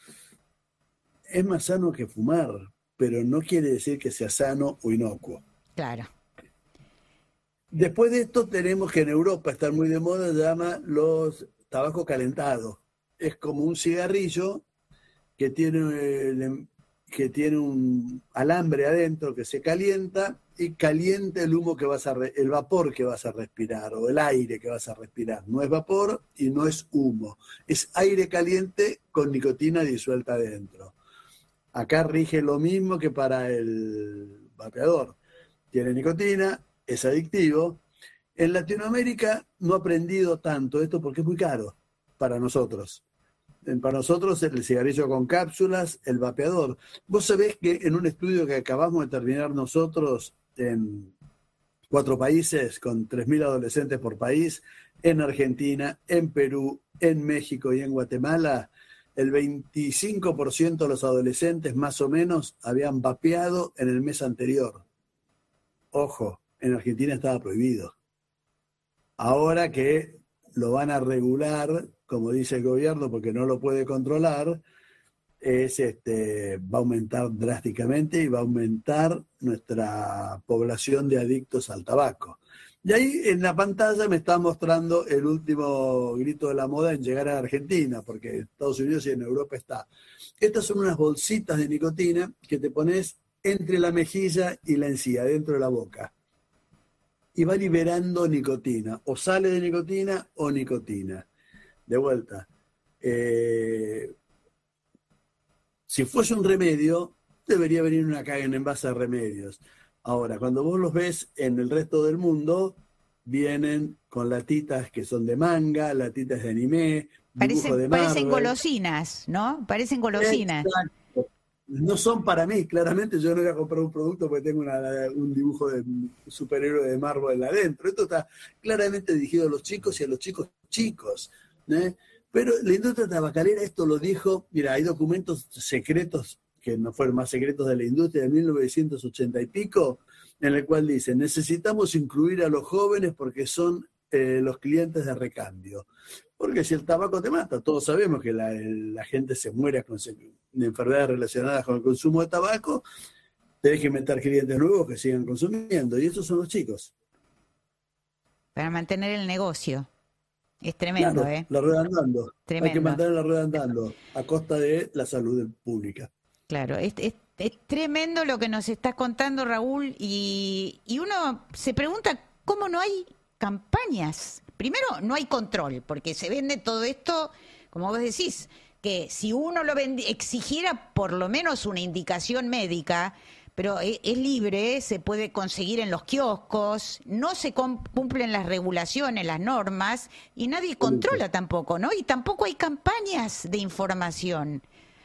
Es más sano que fumar, pero no quiere decir que sea sano o inocuo. Claro. Después de esto tenemos que en Europa están muy de moda, se llama los tabaco calentado. Es como un cigarrillo que tiene, que tiene un alambre adentro que se calienta y calienta el humo que vas a re, el vapor que vas a respirar o el aire que vas a respirar. No es vapor y no es humo, es aire caliente con nicotina disuelta adentro. Acá rige lo mismo que para el vapeador. Tiene nicotina, es adictivo. En Latinoamérica no ha aprendido tanto esto porque es muy caro para nosotros. Para nosotros el cigarrillo con cápsulas, el vapeador. Vos sabés que en un estudio que acabamos de terminar nosotros en cuatro países, con tres mil adolescentes por país, en Argentina, en Perú, en México y en Guatemala, el veinticinco por ciento de los adolescentes más o menos habían vapeado en el mes anterior. Ojo, en Argentina estaba prohibido. Ahora que lo van a regular, como dice el gobierno, porque no lo puede controlar, es este, va a aumentar drásticamente y va a aumentar nuestra población de adictos al tabaco. Y ahí en la pantalla me está mostrando el último grito de la moda en llegar a Argentina, porque en Estados Unidos y en Europa está. Estas son unas bolsitas de nicotina que te pones entre la mejilla y la encía, dentro de la boca. Y va liberando nicotina, o sale de nicotina o nicotina. De vuelta. Eh, si fuese un remedio, debería venir una caja en envase de remedios. Ahora, cuando vos los ves en el resto del mundo, vienen con latitas que son de manga, latitas de anime, parecen, de parecen golosinas, ¿no? Parecen golosinas. Exacto. No son para mí, claramente yo no voy a comprar un producto porque tengo una, un dibujo de un superhéroe de Marvel adentro. Esto está claramente dirigido a los chicos y a los chicos chicos, ¿eh? Pero la industria tabacalera esto lo dijo, mira, hay documentos secretos que no fueron más secretos de la industria de mil novecientos ochenta y pico, en el cual dice, necesitamos incluir a los jóvenes porque son eh, los clientes de recambio. Porque si el tabaco te mata, todos sabemos que la, la gente se muere con de enfermedades relacionadas con el consumo de tabaco, tenés que meter clientes nuevos que sigan consumiendo, y esos son los chicos. Para mantener el negocio. Es tremendo, claro, ¿eh? La rueda andando. Tremendo. Hay que mantener la rueda andando a costa de la salud pública. Claro, es, es, es tremendo lo que nos estás contando, Raúl, y, y uno se pregunta cómo no hay campañas. Primero, no hay control, porque se vende todo esto, como vos decís, que si uno lo vendi- exigiera por lo menos una indicación médica, pero es, es libre, se puede conseguir en los kioscos, no se com- cumplen las regulaciones, las normas, y nadie controla tampoco, ¿no? Y tampoco hay campañas de información.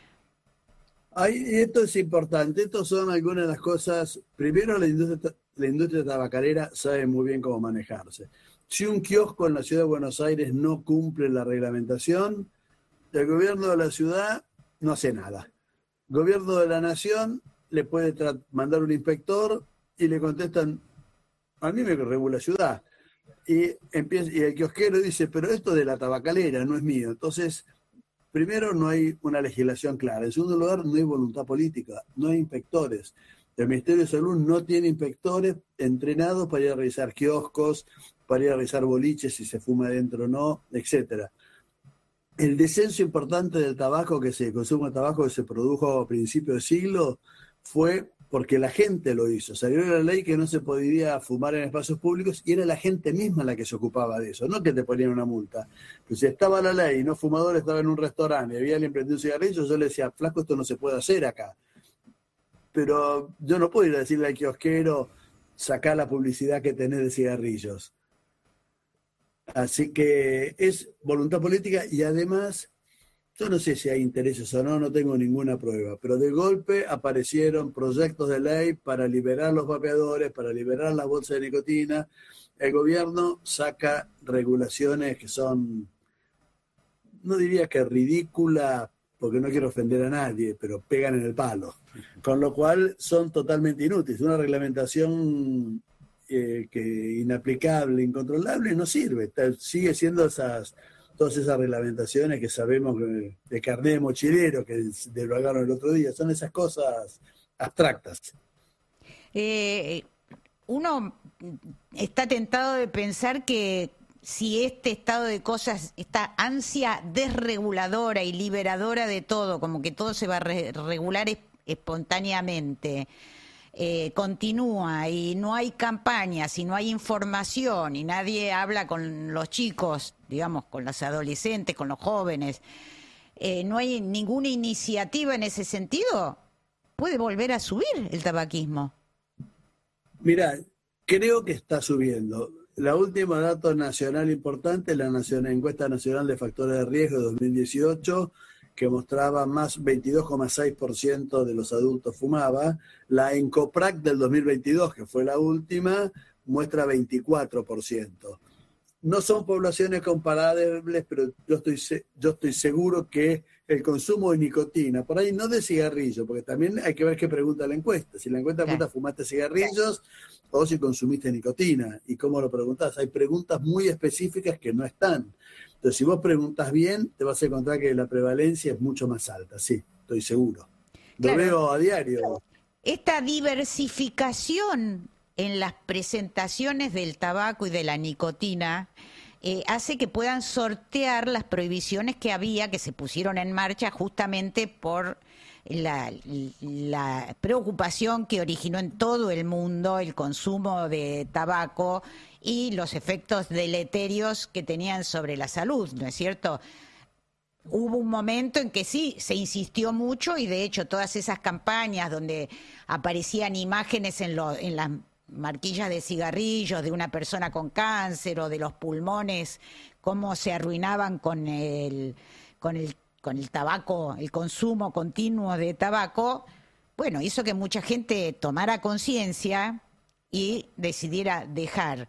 Hay, esto es importante, estas son algunas de las cosas. Primero, la industria, la industria tabacalera sabe muy bien cómo manejarse. Si un kiosco en la ciudad de Buenos Aires no cumple la reglamentación, el gobierno de la ciudad no hace nada. El gobierno de la nación le puede tra- mandar un inspector y le contestan, a mí me regula la ciudad. Y, empieza, y el kiosquero dice, pero esto de la tabacalera no es mío. Entonces, primero, no hay una legislación clara. En segundo lugar, no hay voluntad política, no hay inspectores. El Ministerio de Salud no tiene inspectores entrenados para ir a revisar kioscos, para ir a revisar boliches si se fuma adentro o no, etcétera. El descenso importante del tabaco, que se consumo de tabaco que se produjo a principios de siglo, fue porque la gente lo hizo. Salió la ley que no se podía fumar en espacios públicos y era la gente misma la que se ocupaba de eso, no que te ponían una multa. Pero si estaba la ley y no fumador estaba en un restaurante y había alguien prendido un cigarrillo, yo le decía, flaco, esto no se puede hacer acá. Pero yo no puedo ir a decirle al kiosquero, sacá la publicidad que tenés de cigarrillos. Así que es voluntad política y además, yo no sé si hay intereses o no, no tengo ninguna prueba, pero de golpe aparecieron proyectos de ley para liberar los vapeadores, para liberar las bolsas de nicotina. El gobierno saca regulaciones que son, no diría que ridículas, porque no quiero ofender a nadie, pero pegan en el palo. Con lo cual son totalmente inútiles. Una reglamentación eh, que inaplicable, incontrolable, no sirve. Sigue siendo esas, todas esas reglamentaciones que sabemos que, de carnet de mochilero que derogaron el otro día. Son esas cosas abstractas. Eh, uno está tentado de pensar que si este estado de cosas, esta ansia desreguladora y liberadora de todo, como que todo se va a re- regular es, espontáneamente, eh, continúa y no hay campañas y no hay información y nadie habla con los chicos, digamos, con los adolescentes, con los jóvenes, eh, no hay ninguna iniciativa en ese sentido, ¿puede volver a subir el tabaquismo? Mira, creo que está subiendo. La última dato nacional importante es la nacional, encuesta nacional de factores de riesgo de dos mil dieciocho, que mostraba más veintidós coma seis por ciento de los adultos fumaba. La Encoprac del dos mil veintidós, que fue la última, muestra veinticuatro por ciento. No son poblaciones comparables, pero yo estoy, yo estoy seguro que el consumo de nicotina, por ahí no de cigarrillos, porque también hay que ver qué pregunta la encuesta. Si la encuesta pregunta, ¿fumaste cigarrillos? O si consumiste nicotina, y cómo lo preguntás. Hay preguntas muy específicas que no están. Entonces, si vos preguntas bien, te vas a encontrar que la prevalencia es mucho más alta, sí, estoy seguro. Lo claro. veo a diario. Esta diversificación en las presentaciones del tabaco y de la nicotina eh, hace que puedan sortear las prohibiciones que había, que se pusieron en marcha justamente por La, la preocupación que originó en todo el mundo el consumo de tabaco y los efectos deleterios que tenían sobre la salud, ¿no es cierto? Hubo un momento en que sí, se insistió mucho y de hecho todas esas campañas donde aparecían imágenes en, lo, en las marquillas de cigarrillos de una persona con cáncer o de los pulmones, cómo se arruinaban con el, con el con el tabaco, el consumo continuo de tabaco, bueno, hizo que mucha gente tomara conciencia y decidiera dejar.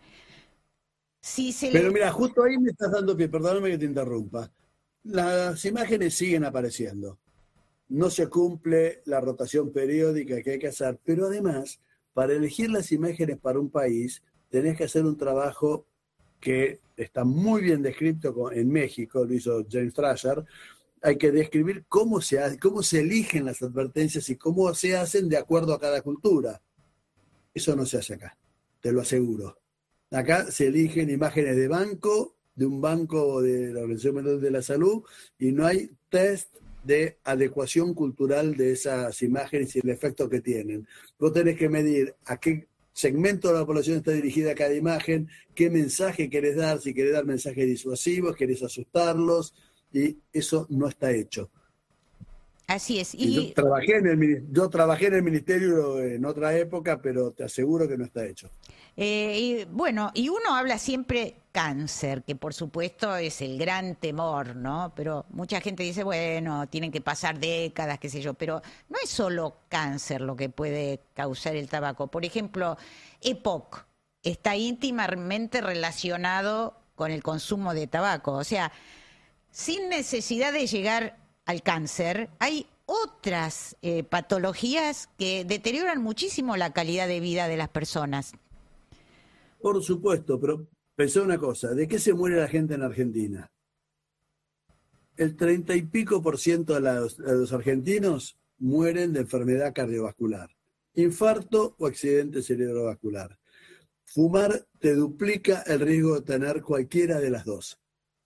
Si se Pero le... mira, justo ahí me estás dando pie, perdóname que te interrumpa. Las imágenes siguen apareciendo. No se cumple la rotación periódica que hay que hacer, pero además, para elegir las imágenes para un país, tenés que hacer un trabajo que está muy bien descrito en México, lo hizo James Trasher. Hay que describir cómo se, hace, cómo se eligen las advertencias y cómo se hacen de acuerdo a cada cultura. Eso no se hace acá, te lo aseguro. Acá se eligen imágenes de banco, de un banco de la Organización Mundial de la Salud, y no hay test de adecuación cultural de esas imágenes y el efecto que tienen. Vos tenés que medir a qué segmento de la población está dirigida cada imagen, qué mensaje querés dar, si querés dar mensajes disuasivos, querés asustarlos, y eso no está hecho. Así es. Y yo, trabajé en el, yo trabajé en el ministerio en otra época, pero te aseguro que no está hecho. Eh, y, bueno, y uno habla siempre cáncer, que por supuesto es el gran temor, ¿no? Pero mucha gente dice, bueno, tienen que pasar décadas, qué sé yo, pero no es solo cáncer lo que puede causar el tabaco. Por ejemplo, E P O C está íntimamente relacionado con el consumo de tabaco. O sea, sin necesidad de llegar al cáncer, hay otras eh, patologías que deterioran muchísimo la calidad de vida de las personas. Por supuesto, pero pensé una cosa, ¿de qué se muere la gente en Argentina? el treinta y pico por ciento de los, de los argentinos mueren de enfermedad cardiovascular, infarto o accidente cerebrovascular. Fumar te duplica el riesgo de tener cualquiera de las dos.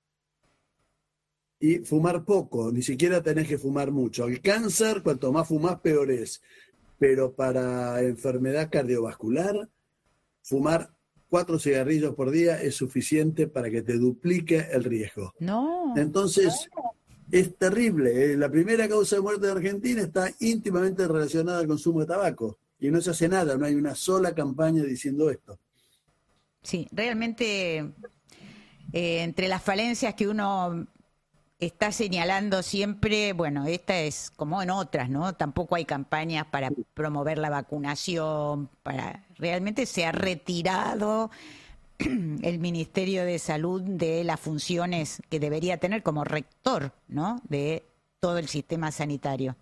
Y fumar poco, ni siquiera tenés que fumar mucho. El cáncer, cuanto más fumás, peor es. Pero para enfermedad cardiovascular, fumar cuatro cigarrillos por día es suficiente para que te duplique el riesgo. No. Entonces, no. Es terrible. La primera causa de muerte de Argentina está íntimamente relacionada al consumo de tabaco. Y no se hace nada, no hay una sola campaña diciendo esto. Sí, realmente, eh, entre las falencias que uno está señalando siempre, bueno, esta es como en otras, ¿no? Tampoco hay campañas para promover la vacunación, para realmente se ha retirado el Ministerio de Salud de las funciones que debería tener como rector, ¿no? De todo el sistema sanitario.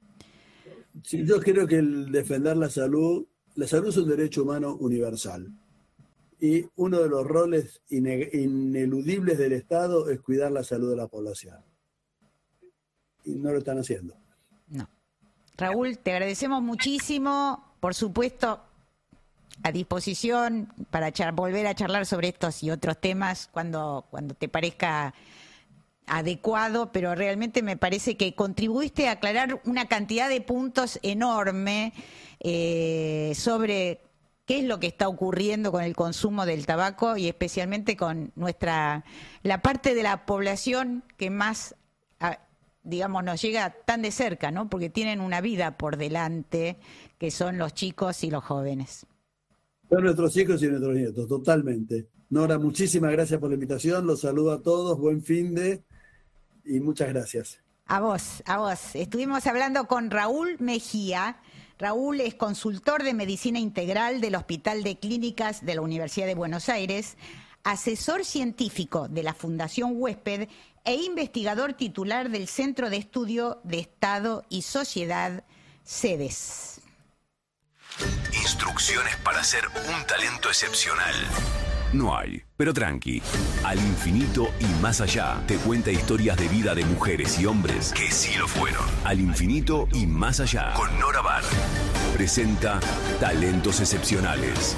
Sí, yo creo que el defender la salud, la salud es un derecho humano universal. Y uno de los roles ineludibles del Estado es cuidar la salud de la población. Y no lo están haciendo. No. Raúl, te agradecemos muchísimo. Por supuesto, a disposición para char- volver a charlar sobre estos y otros temas cuando, cuando te parezca adecuado, pero realmente me parece que contribuiste a aclarar una cantidad de puntos enorme eh, sobre qué es lo que está ocurriendo con el consumo del tabaco y especialmente con nuestra la parte de la población que más, a, digamos, nos llega tan de cerca, ¿no? Porque tienen una vida por delante, que son los chicos y los jóvenes. Son nuestros hijos y nuestros nietos, totalmente. Nora, muchísimas gracias por la invitación, los saludo a todos, buen fin de y muchas gracias. A vos, a vos. Estuvimos hablando con Raúl Mejía. Raúl es consultor de medicina integral del Hospital de Clínicas de la Universidad de Buenos Aires, asesor científico de la Fundación Huésped e investigador titular del Centro de Estudio de Estado y Sociedad, CEDES. Instrucciones para ser un talento excepcional. No hay, pero tranqui. Al infinito y más allá te cuenta historias de vida de mujeres y hombres que sí lo fueron. Al infinito y más allá con Nora Bar. Presenta Talentos Excepcionales.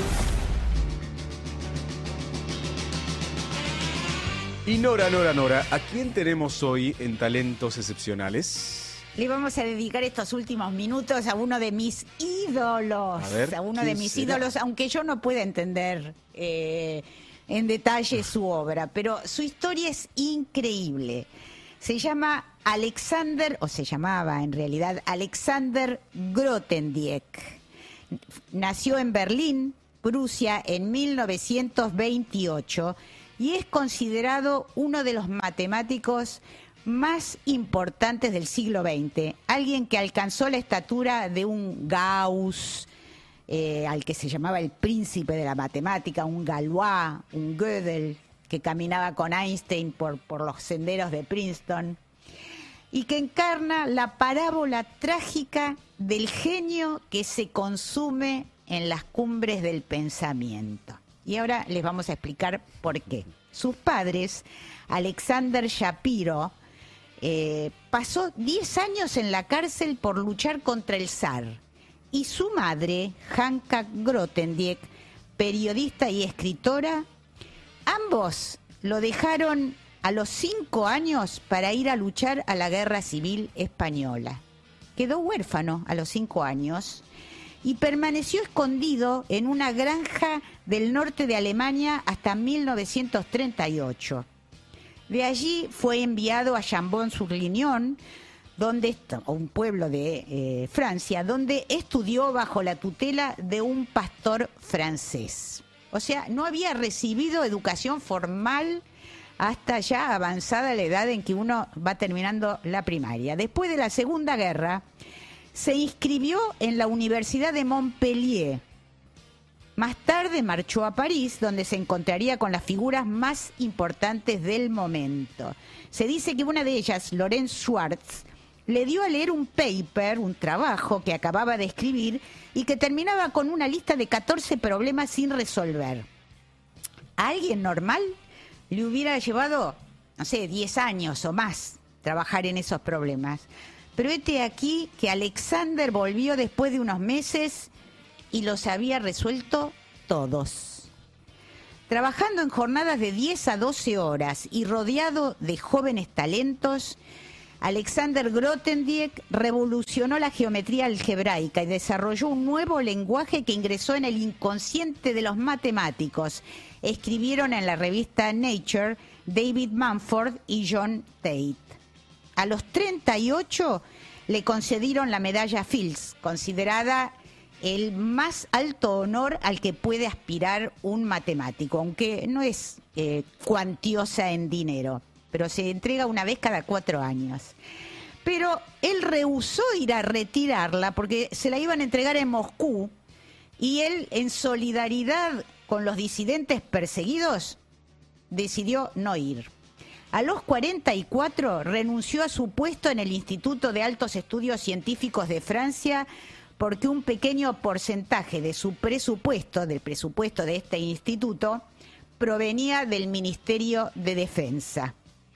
Y Nora, Nora, Nora, ¿a quién tenemos hoy en Talentos Excepcionales? Le vamos a dedicar estos últimos minutos a uno de mis ídolos, a, ver, a uno de mis será? ídolos, aunque yo no pueda entender eh, en detalle su obra, pero su historia es increíble. Se llama Alexander, o se llamaba en realidad Alexander Grothendieck. Nació en Berlín, Prusia, en mil novecientos veintiocho y es considerado uno de los matemáticos más importantes del siglo veinte, alguien que alcanzó la estatura de un Gauss, eh, al que se llamaba el príncipe de la matemática, un Galois, un Gödel, que caminaba con Einstein por, por los senderos de Princeton, y que encarna la parábola trágica del genio que se consume en las cumbres del pensamiento. Y ahora les vamos a explicar por qué. Sus padres, Alexander Shapiro, Eh, pasó diez años en la cárcel por luchar contra el zar. Y su madre, Hanka Grothendieck, periodista y escritora, ambos lo dejaron a los cinco años para ir a luchar a la Guerra Civil Española. Quedó huérfano a los cinco años y permaneció escondido en una granja del norte de Alemania hasta mil novecientos treinta y ocho. De allí fue enviado a Chambon-sur-Lignon, donde un pueblo de eh, Francia, donde estudió bajo la tutela de un pastor francés. O sea, no había recibido educación formal hasta ya avanzada la edad en que uno va terminando la primaria. Después de la Segunda Guerra, se inscribió en la Universidad de Montpellier. Más tarde marchó a París, donde se encontraría con las figuras más importantes del momento. Se dice que una de ellas, Lorenz Schwartz, le dio a leer un paper, un trabajo que acababa de escribir y que terminaba con una lista de catorce problemas sin resolver. A alguien normal le hubiera llevado no sé, diez años o más trabajar en esos problemas. Pero este aquí que Alexander volvió después de unos meses y los había resuelto todos. Trabajando en jornadas de diez a doce horas y rodeado de jóvenes talentos, Alexander Grothendieck revolucionó la geometría algebraica y desarrolló un nuevo lenguaje que ingresó en el inconsciente de los matemáticos. Escribieron en la revista Nature David Mumford y John Tate. A los treinta y ocho le concedieron la medalla Fields, considerada el más alto honor al que puede aspirar un matemático, aunque no es eh, cuantiosa en dinero, pero se entrega una vez cada cuatro años. Pero él rehusó ir a retirarla porque se la iban a entregar en Moscú y él, en solidaridad con los disidentes perseguidos, decidió no ir. A los cuarenta y cuatro renunció a su puesto en el Instituto de Altos Estudios Científicos de Francia porque un pequeño porcentaje de su presupuesto, del presupuesto de este instituto, provenía del Ministerio de Defensa.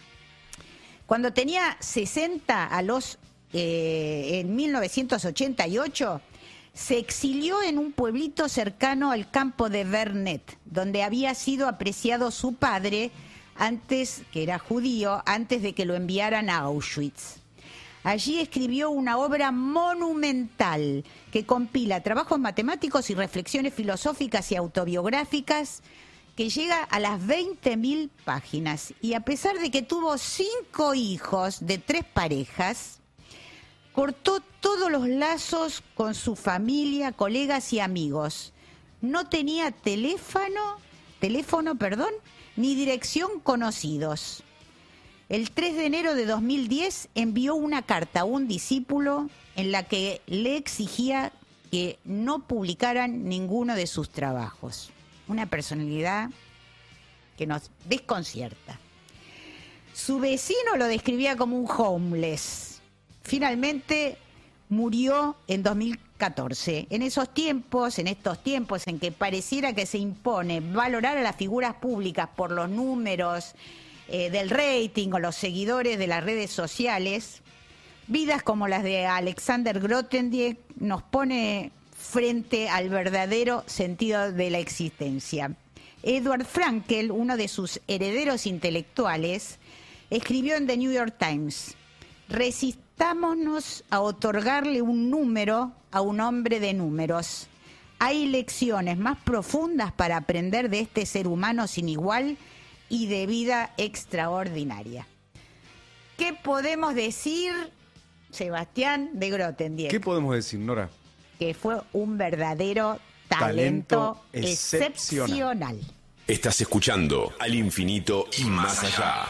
Cuando tenía sesenta, a los, eh, en mil novecientos ochenta y ocho, se exilió en un pueblito cercano al campo de Vernet, donde había sido apreciado su padre, antes, que era judío, antes de que lo enviaran a Auschwitz. Allí escribió una obra monumental que compila trabajos matemáticos y reflexiones filosóficas y autobiográficas que llega a las veinte mil páginas. Y a pesar de que tuvo cinco hijos de tres parejas, cortó todos los lazos con su familia, colegas y amigos. No tenía teléfono, teléfono, perdón, ni dirección conocidos. El tres de enero de dos mil diez envió una carta a un discípulo en la que le exigía que no publicaran ninguno de sus trabajos. Una personalidad que nos desconcierta. Su vecino lo describía como un homeless. Finalmente murió en dos mil catorce. En esos tiempos, en estos tiempos en que pareciera que se impone valorar a las figuras públicas por los números eh, del rating o los seguidores de las redes sociales, vidas como las de Alexander Grothendieck nos pone frente al verdadero sentido de la existencia. Edward Frankel, uno de sus herederos intelectuales, escribió en The New York Times: resistámonos a otorgarle un número a un hombre de números. Hay lecciones más profundas para aprender de este ser humano sin igual y de vida extraordinaria. ¿Qué podemos decir, Sebastián, de Grothendieck? ¿Qué podemos decir, Nora? Que fue un verdadero talento, talento excepcional. excepcional. Estás escuchando Al Infinito y Más Allá.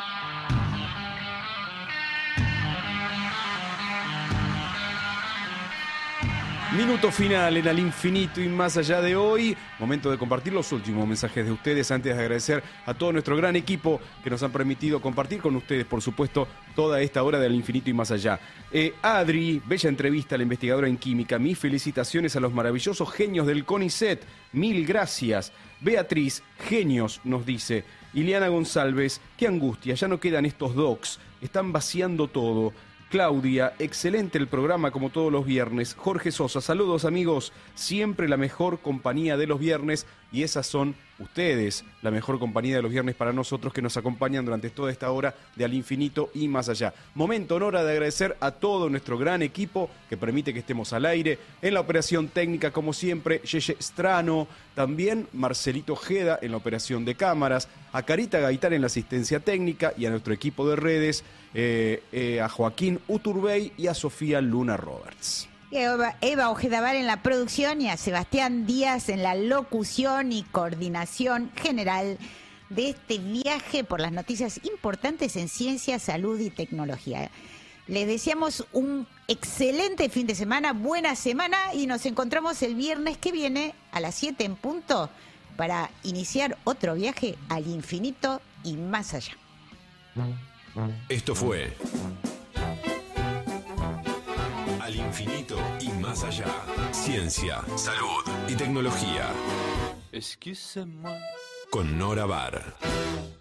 Minuto final en Al Infinito y Más Allá de hoy. Momento de compartir los últimos mensajes de ustedes antes de agradecer a todo nuestro gran equipo que nos han permitido compartir con ustedes, por supuesto, toda esta hora de Al Infinito y Más Allá. Eh, Adri, bella entrevista a la investigadora en química. Mis felicitaciones a los maravillosos genios del CONICET. Mil gracias. Beatriz, genios, nos dice. Ileana González, qué angustia, ya no quedan estos docs. Están vaciando todo. Claudia, excelente el programa como todos los viernes. Jorge Sosa, saludos amigos, siempre la mejor compañía de los viernes y esas son ustedes, la mejor compañía de los viernes para nosotros que nos acompañan durante toda esta hora de Al Infinito y Más Allá. Momento, hora de agradecer a todo nuestro gran equipo que permite que estemos al aire. En la operación técnica, como siempre, Yeye Strano, también Marcelito Ojeda en la operación de cámaras, a Carita Gaitán en la asistencia técnica y a nuestro equipo de redes, eh, eh, a Joaquín Uturbey y a Sofía Luna Roberts. Eva, Eva Ojeda en la producción y a Sebastián Díaz en la locución y coordinación general de este viaje por las noticias importantes en ciencia, salud y tecnología. Les deseamos un excelente fin de semana, buena semana y nos encontramos el viernes que viene a las siete en punto para iniciar otro viaje al infinito y más allá. Esto fue Al Infinito y Más Allá. Ciencia, salud y tecnología. Con Nora Bar.